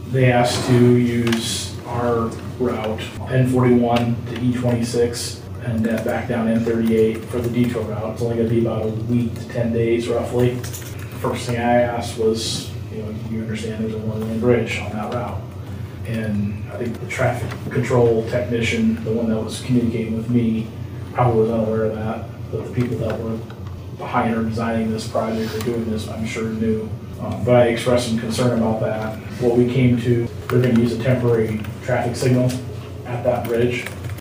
They asked to use our route, N41 to E26, and then back down N38 for the detour route. It's only going to be about a week to 10 days roughly. First thing I asked was, you understand there's a one-lane bridge on that route. And I think the traffic control technician, the one that was communicating with me, probably was unaware of that, but the people that were behind or designing this project or doing this, I'm sure knew. But I expressed some concern about that. What we came to, they're going to use a temporary traffic signal at that bridge.